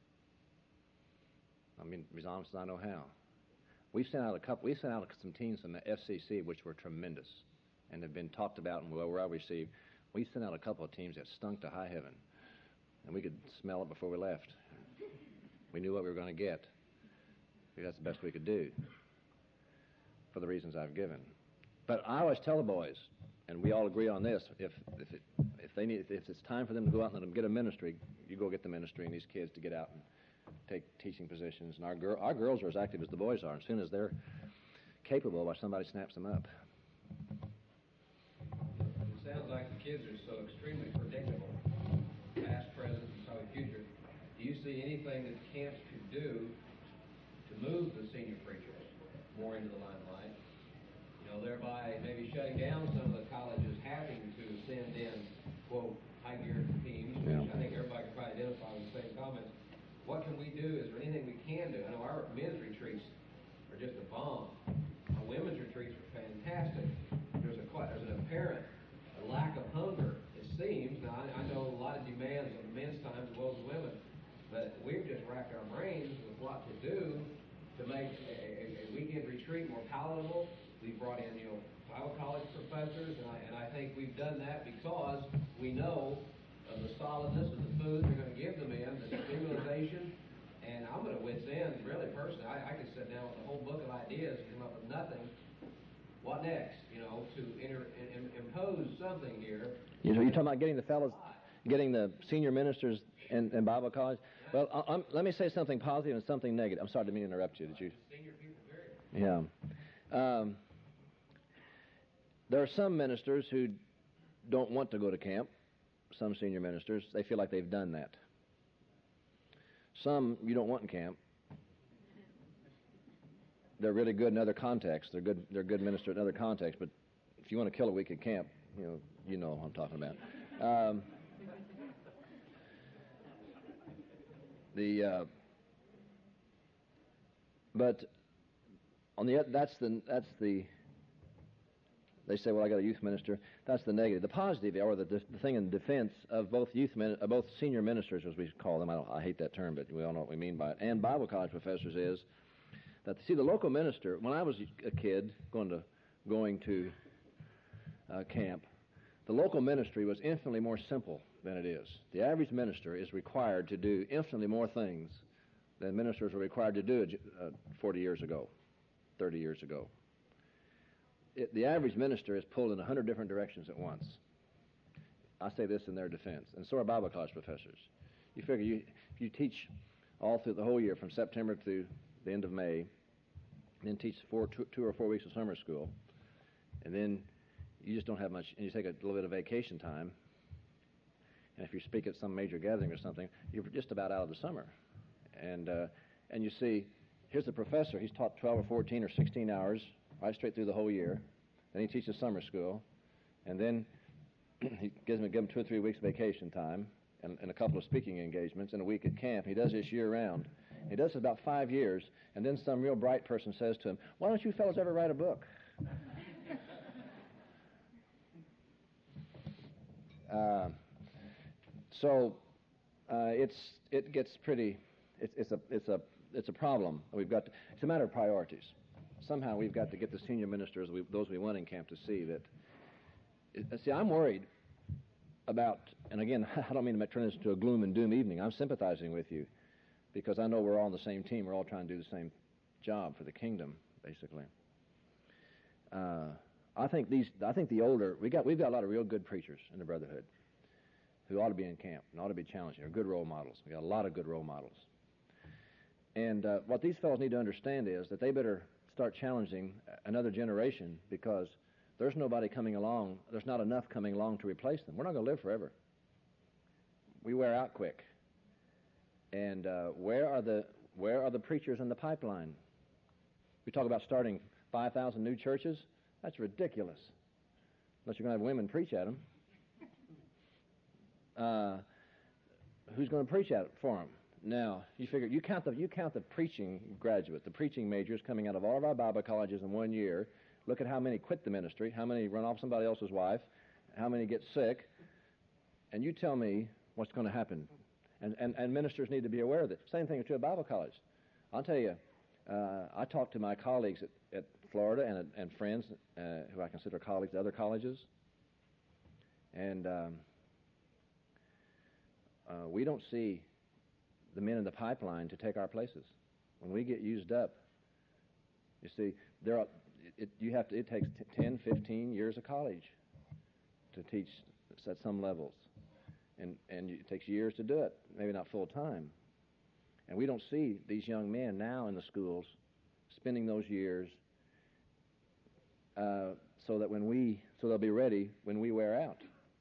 I mean, as honest as I know how. We sent out some teams from the FCC which were tremendous and have been talked about and well received. We sent out a couple of teams that stunk to high heaven, and we could smell it before we left. We knew what we were going to get. That's the best we could do for the reasons I've given. But I always tell the boys, and we all agree on this, if it's time for them to go out and let them get a ministry, you go get the ministry and these kids to get out and take teaching positions. And our girls are as active as the boys are. As soon as they're capable, somebody snaps them up. It sounds like the kids are so extremely predictable, past, present, and probably future. Do you see anything that camps could do to move the senior preachers more into the limelight? Thereby maybe shutting down some of the colleges having to send in, quote, high-geared teams, which I think everybody can probably identify with the same comments. What can we do? Is there anything we can do? I know our men's retreats are just a bomb. Our women's retreats are fantastic. There's an apparent lack of hunger, it seems. Now, I know a lot of demands on men's time as well as women, but we've just racked our brains with what to do to make a weekend retreat more palatable. We've brought in, Bible college professors, and I think we've done that because we know of the solidness of the food we're going to give them in, the stimulation, and I'm at a wit's end, really, personally. I could sit down with a whole book of ideas and come up with nothing. What next? To impose something here. You're talking about getting the senior ministers in Bible college? Well, let me say something positive and something negative. I'm sorry, I didn't mean to interrupt you. Did you? Senior people, very. Yeah. There are some ministers who don't want to go to camp. Some senior ministers, they feel like they've done that. Some you don't want in camp. They're really good in other contexts. They're good ministers in other contexts. But if you want to kill a week at camp, you know what I'm talking about. But on the they say, well, I got a youth minister. That's the negative. The positive, or the thing in defense of both both senior ministers, as we call them, I hate that term, but we all know what we mean by it, and Bible college professors is that, see, the local minister, when I was a kid going to camp, the local ministry was infinitely more simple than it is. The average minister is required to do infinitely more things than ministers were required to do 40 years ago. 30 years ago. The average minister is pulled in 100 different directions at once. I say this in their defense, and so are Bible college professors. You figure if you teach all through the whole year from September to the end of May, then teach 2 or 4 weeks of summer school, and then you just don't have much, and you take a little bit of vacation time, and if you speak at some major gathering or something, you're just about out of the summer. And you see, here's the professor, he's taught 12 or 14 or 16 hours, right straight through the whole year. Then he teaches summer school, and then he gives them 2 or 3 weeks vacation time, and a couple of speaking engagements, and a week at camp. He does this year-round. He does it about 5 years, and then some real bright person says to him, "Why don't you fellows ever write a book?" It gets pretty. It's a problem. It's a matter of priorities. Somehow we've got to get the senior ministers, those we want in camp, to see that. See, I'm worried about, and again, I don't mean to turn this into a gloom and doom evening. I'm sympathizing with you because I know we're all on the same team. We're all trying to do the same job for the kingdom, basically. I think the older we've got a lot of real good preachers in the Brotherhood who ought to be in camp and ought to be challenging. They're good role models. We got a lot of good role models. And what these fellows need to understand is that they better start challenging another generation, because there's nobody coming along. There's not enough coming along to replace them. We're not going to live forever. We wear out quick. And where are the preachers in the pipeline? We talk about starting 5,000 new churches. That's ridiculous. Unless you're going to have women preach at them. Who's going to preach at it for them? Now, you count the preaching graduates, the preaching majors coming out of all of our Bible colleges in 1 year. Look at how many quit the ministry, how many run off somebody else's wife, how many get sick, and you tell me what's going to happen. And ministers need to be aware of this. Same thing to a Bible college. I'll tell you, I talk to my colleagues at Florida and friends who I consider colleagues at other colleges, and we don't see the men in the pipeline to take our places. When we get used up, you see, it takes 10, 15 years of college to teach at some levels. And it takes years to do it, maybe not full time. And we don't see these young men now in the schools spending those years so they'll be ready when we wear out.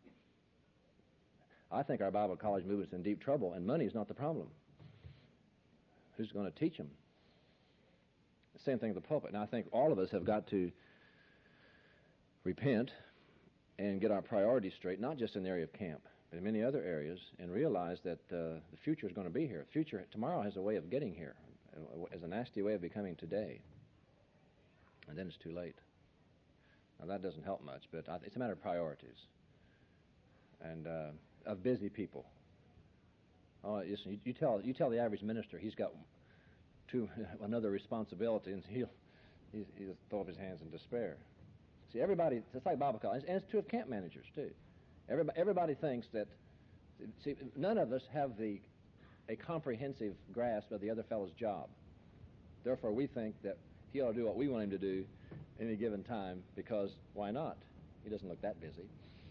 I think our Bible college movement's in deep trouble, and money is not the problem. Who's going to teach them? The same thing with the pulpit. And I think all of us have got to repent and get our priorities straight, not just in the area of camp, but in many other areas, and realize that the future is going to be here. The future tomorrow has a way of getting here, has a nasty way of becoming today, and then it's too late. Now that doesn't help much, but it's a matter of priorities and of busy people. Oh, listen, you tell the average minister he's got another responsibility, and he'll throw up his hands in despair. See, everybody, it's like Bible college, and it's true of camp managers too. Everybody thinks that. See, none of us have a comprehensive grasp of the other fellow's job. Therefore, we think that he ought to do what we want him to do at any given time, because why not? He doesn't look that busy.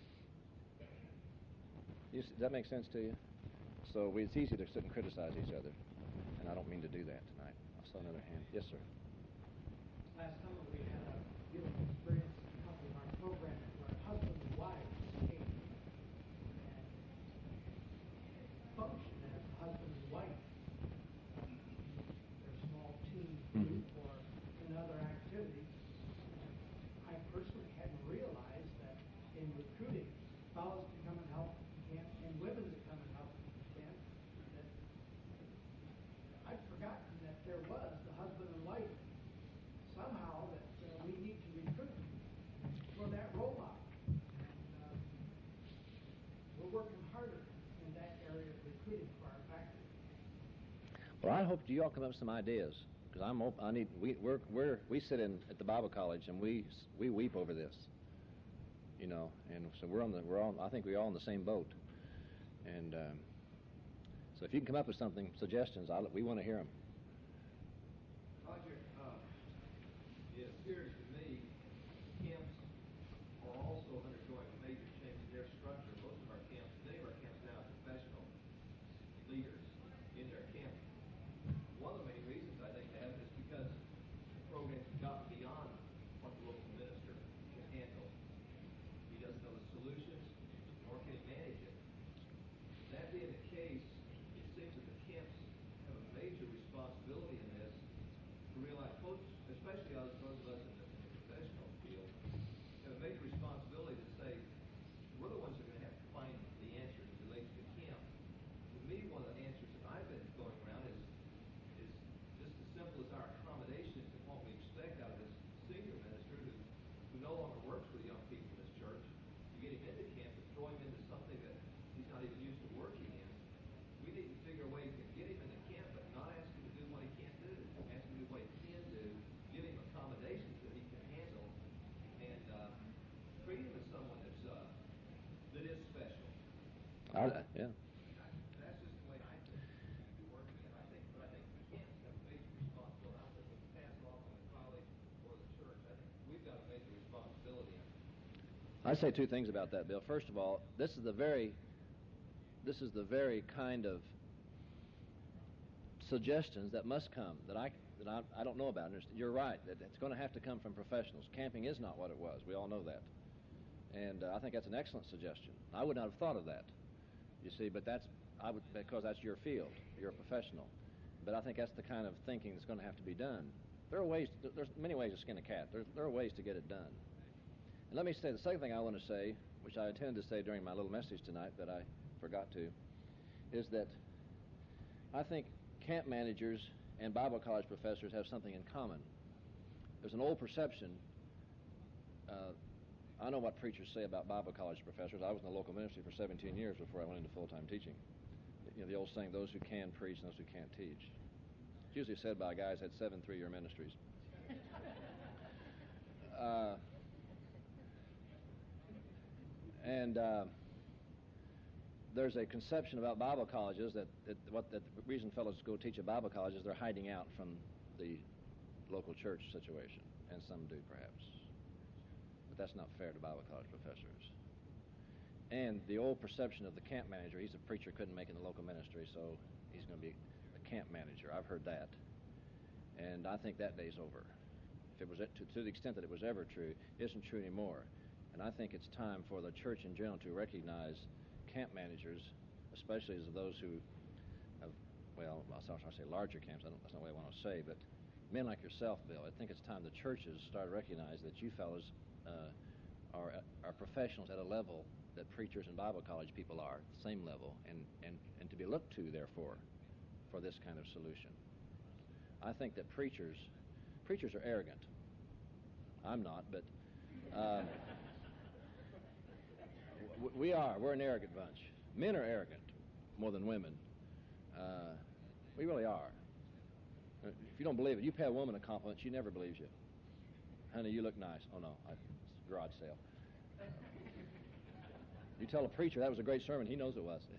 Does that make sense to you? So it's easy to sit and criticize each other, and I don't mean to do that tonight. I saw another hand. Yes, sir. Last summer we had a beautiful experience in a couple of our programs where husbands and wives came and functioned as husband and wife. Their small team group or another activity. I personally hadn't realized that in recruiting, fellows can come and help camp and women to come and help camp. That I'd forgotten that there was the husband and wife somehow that we need to recruit for that role model. And we're working harder in that area of recruiting for our faculty. Well, I hope you all come up with some ideas, because we sit in at the Bible college and we weep over this, you know, and so I think we're all in the same boat, and so if you can come up with suggestions, we want to hear them. Roger, no longer works with young people in this church. You get him into camp and throw him into something that he's not even used to working in. We need to figure a way to get him into camp, but not ask him to do what he can't do. Ask him to do what he can do. Give him accommodations that he can handle, and treat him as someone that is special. Yeah. That's just the way I think it should be working. And I think camps have a major responsibility. I don't think we can pass it off on the college or the church. I think we've got a major responsibility. I say two things about that, Bill. First of all, this is the very kind of suggestions that must come that I don't know about. You're right that it's going to have to come from professionals. Camping is not what it was. We all know that, and I think that's an excellent suggestion. I would not have thought of that. You see, but because that's your field. You're a professional, but I think that's the kind of thinking that's going to have to be done. There's many ways to skin a cat. There are ways to get it done. And let me say the second thing I want to say, which I intended to say during my little message tonight, but I forgot to, is that I think camp managers and Bible college professors have something in common. There's an old perception. I know what preachers say about Bible college professors. I was in the local ministry for 17 years before I went into full-time teaching. You know, the old saying, those who can preach and those who can't teach. It's usually said by guys who had 7 3-year ministries. There's a conception about Bible colleges that the reason fellows go teach at Bible college is they're hiding out from the local church situation, and some do perhaps. But that's not fair to Bible college professors. And the old perception of the camp manager, he's a preacher, couldn't make it in the local ministry, so he's going to be a camp manager. I've heard that. And I think that day's over. If it was to the extent that it was ever true, it isn't true anymore. And I think it's time for the church in general to recognize camp managers, especially as those who have, well, I say larger camps. That's not what I want to say, but men like yourself, Bill, I think it's time the churches start to recognize that you fellows are professionals at a level that preachers and Bible college people are, same level, and to be looked to, therefore, for this kind of solution. I think that preachers are arrogant. I'm not, but we're an arrogant bunch. Men are arrogant more than women. We really are. If you don't believe it, you pay a woman a compliment, she never believes you. Honey, you look nice. Oh, no, it's a garage sale. You tell a preacher that was a great sermon, he knows it was.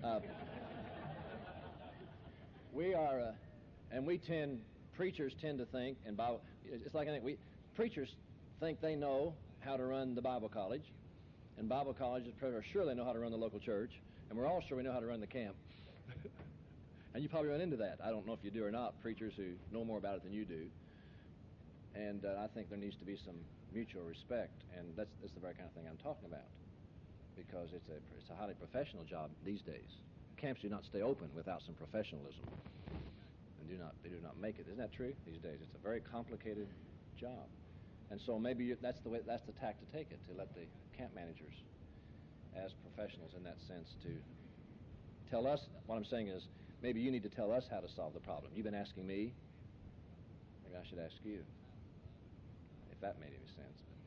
We are, and preachers tend to think, and Bible, it's like I think preachers think they know how to run the Bible college, and Bible colleges are sure they know how to run the local church, and we're all sure we know how to run the camp. And you probably run into that. I don't know if you do or not, preachers who know more about it than you do. And I think there needs to be some mutual respect, and that's the very kind of thing I'm talking about, because it's a highly professional job these days. Camps do not stay open without some professionalism, and they do not make it. Isn't that true? These days, it's a very complicated job, and so maybe that's the tack to take it, to let the camp managers, as professionals in that sense, to tell us. What I'm saying is, maybe you need to tell us how to solve the problem. You've been asking me. Maybe I should ask you. If that made any sense. But,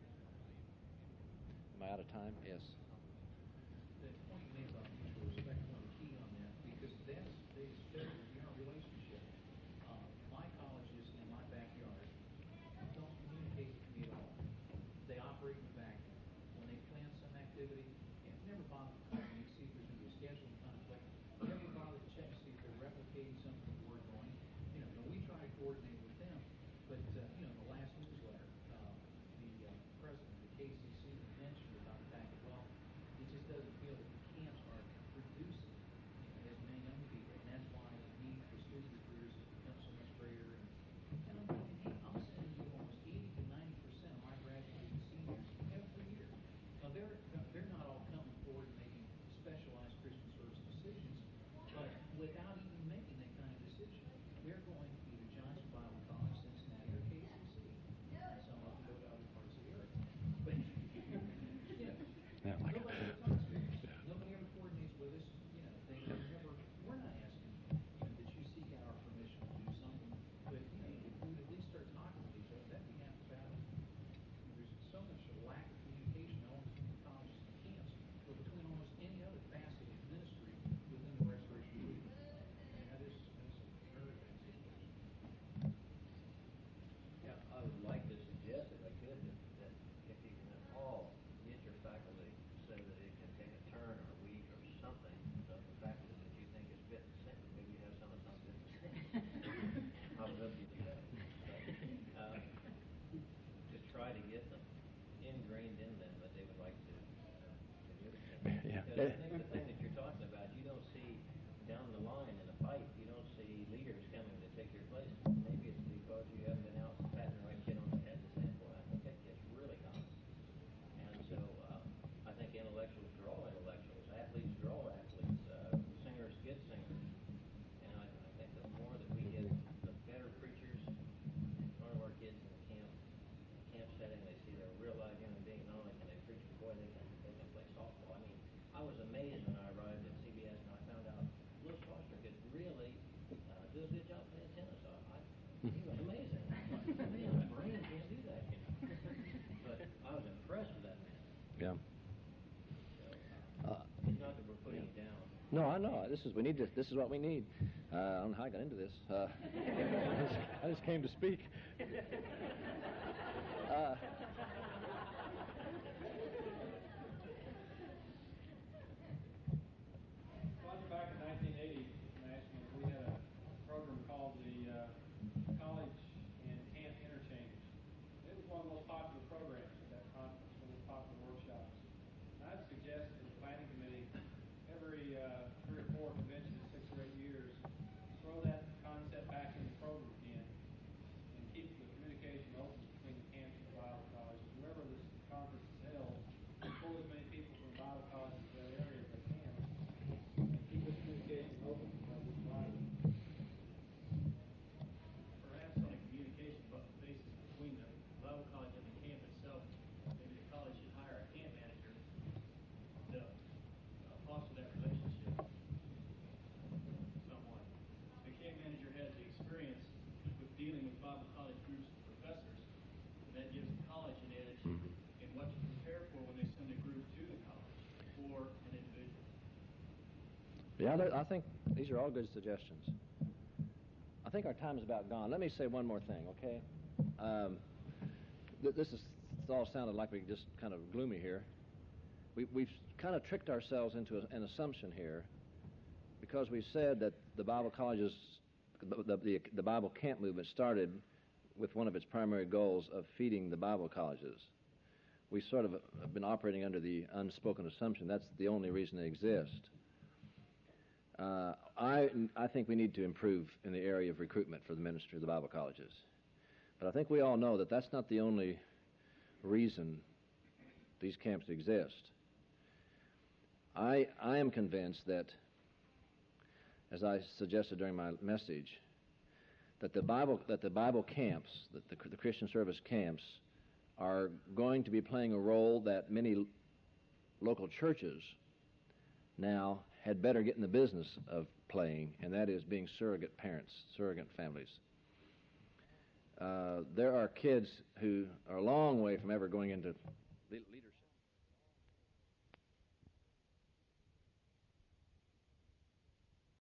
am I out of time? Yes. The point you made about mutual respect is the key on that, because that's the biggest failure in our relationship. My colleges in my backyard don't communicate with me at all. They operate in a vacuum. When they plan some activity, it never bothers to call me to see if there's going to be a scheduling conflict. Never bother to check to see if they're replicating something that we're doing. We try to coordinate with them. But, the last newsletter, the president of the KCC mentioned about the fact that, well, he just doesn't feel that the camps are producing as many young people, and that's why the need for student recruiters has become so much greater. And I'm thinking, hey, I'm sending you almost 80 to 90% of my graduating seniors every year. Now, they're not all ingrained in them that they would like to communicate. Yeah. Because I think the thing that you're talking about, you don't see down the line in a fight, you don't see leaders coming to take your place. Maybe it's because you haven't been out patting the right kid on the head and saying, boy, I think that kid's really common. And so I think intellectuals draw intellectuals, athletes draw athletes, singers get singers. And I think the more that we get the better preachers in front of our kids in the camp setting, they see they're real live human beings. Not only can they preach, but boy, they can play softball. I mean, I was amazed when I arrived at CBS and I found out Louis Foster could really do a good job playing tennis. He was amazing. Man, my brain can't do that. But I was impressed with that man. Yeah. So, it's not that we're putting you down. No, I know. This is what we need. I don't know how I got into this. I just came to speak. Back in 1980, nationally, we had a program called the College and Camp Interchange. It was one of the most popular programs at that conference, one of the popular workshops. And I'd suggest to the planning committee every 3 or 4 conventions, 6 or 8 years, throw that concept back in the program again and keep the communication open between the camps and the Bible colleges. Wherever this conference is held, pull as many people from the Bible colleges to that area as they can. Keep this communication open because it's vital. Perhaps on a communication basis between the Bible college and the camp itself, maybe the college should hire a camp manager to foster that relationship somewhat. The camp manager has the experience with dealing with Bible college groups of professors, and that gives the college an edge in what to prepare for when they send a group to the college or an individual. Yeah, I think these are all good suggestions. I think our time is about gone. Let me say one more thing, okay? It's all sounded like we just kind of gloomy here. We've kind of tricked ourselves into an assumption here because we said that the Bible colleges, the Bible camp movement started with one of its primary goals of feeding the Bible colleges. We sort of have been operating under the unspoken assumption that's the only reason they exist. I think we need to improve in the area of recruitment for the ministry of the Bible colleges. But I think we all know that that's not the only reason these camps exist. I am convinced that, as I suggested during my message, that the Bible camps, that the Christian service camps, are going to be playing a role that many local churches now had better get in the business of playing, and that is being surrogate parents, surrogate families. There are kids who are a long way from ever going into